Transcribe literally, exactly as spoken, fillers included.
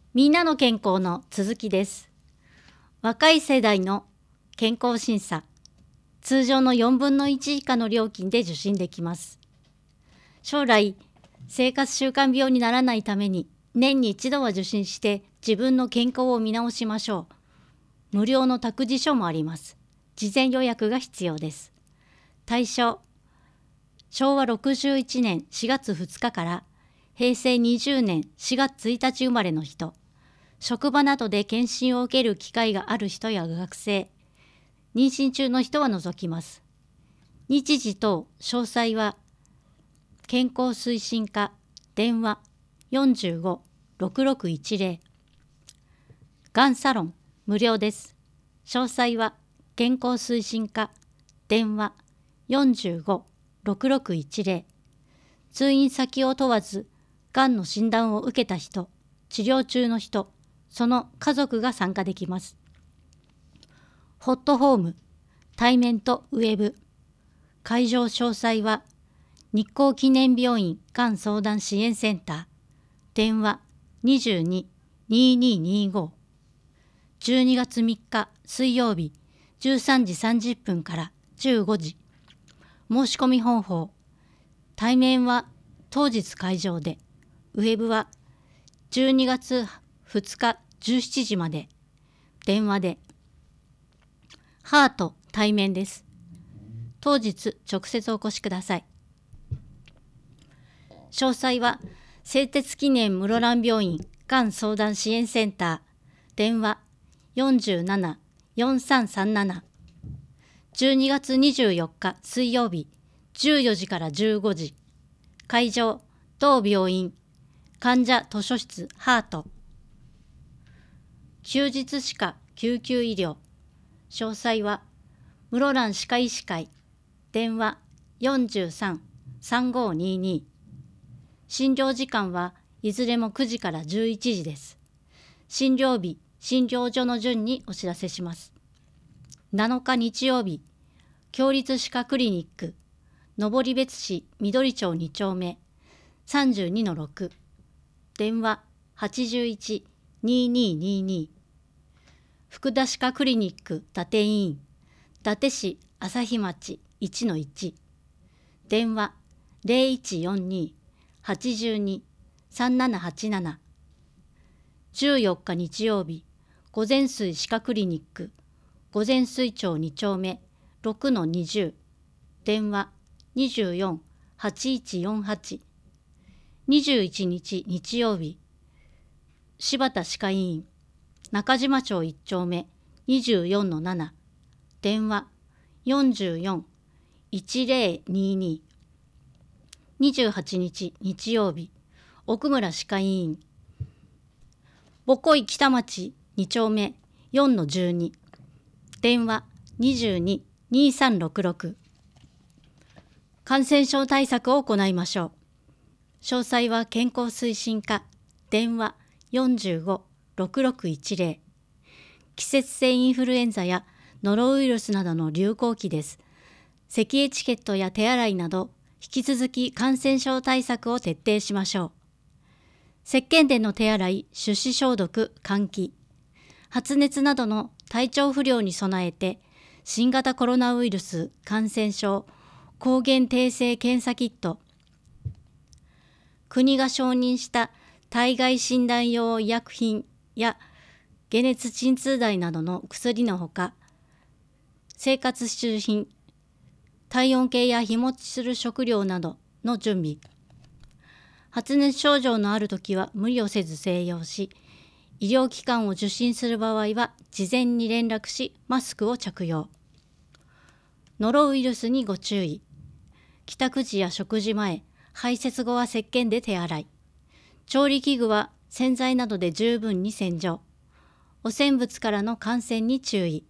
みんなの健康の続きです。若い世代の健康審査、通常のよんぶんのいち以下の料金で受診できます。将来、生活習慣病にならないために年に一度は受診して自分の健康を見直しましょう。無料の託児所もあります。事前予約が必要です。対象、しょうわろくじゅういちねんしがつふつかからへいせいにじゅうねんしがつついたち生まれの人、職場などで検診を受ける機会がある人や学生、妊娠中の人は除きます。日時等詳細は健康推進課電話 よんじゅうご ろくろくいちぜろ がんサロン無料です。詳細は健康推進課電話 よんじゅうご ろくろくいちぜろ 通院先を問わずがんの診断を受けた人、治療中の人、その家族が参加できます。ホットホーム、対面とウェブ、会場詳細は日光記念病院がん相談支援センター、電話 にじゅうに にーにーにーご、じゅうにがつみっか水曜日じゅうさんじさんじゅっぷんからじゅうごじ、申し込み方法、対面は当日会場で、ウェブはじゅうにがつふつかじゅうしちじまで、電話で。ハート対面です。当日直接お越しください。詳細は製鉄記念室蘭病院がん相談支援センター、電話 よんじゅうなな よんさんさんなな、じゅうにがつにじゅうよっか水曜日じゅうよじからじゅうごじ、会場同病院患者図書室ハート。休日歯科救急医療、詳細は室蘭歯科医師会電話 よんじゅうさん さんごーにーにー、診療時間はいずれもくじからじゅういちじです。診療日、診療所の順にお知らせします。なのか日曜日、共立歯科クリニック登別市緑町にちょうめ さんじゅうにのろく、電話 はちいち にーにーにーにー、福田歯科クリニック伊達医院伊達市朝日町 いちのいち、電話 ゼロいちよんに はちに さんななはちなな、じゅうよっか日曜日、御前水歯科クリニック御前水町にちょうめ ろくのにじゅう、電話 にじゅうよん はちいちよんはち、にじゅういちにち日曜日、柴田歯科医院中島町いっちょうめ にじゅうよんのなな、電話 よんじゅうよん いちぜろにーにー、にじゅうはちにち日曜日、奥村歯科医院母恋北町にちょうめ よんのじゅうに、電話 にじゅうに にーさんろくろく。感染症対策を行いましょう。詳細は健康推進課電話 よんじゅうご ろくろくいちぜろ。季節性インフルエンザやノロウイルスなどの流行期です。咳エチケットや手洗いなど引き続き感染症対策を徹底しましょう。石鹸での手洗い、手指消毒、換気、発熱などの体調不良に備えて新型コロナウイルス感染症抗原定性検査キット、国が承認した体外診断用医薬品や解熱鎮痛剤などの薬のほか、生活必需品、体温計や日持ちする食料などの準備。発熱症状のあるときは無理をせず静養し、医療機関を受診する場合は事前に連絡し、マスクを着用。ノロウイルスにご注意。帰宅時や食事前、排泄後は石鹸で手洗い。調理器具は洗剤などで十分に洗浄。汚染物からの感染に注意。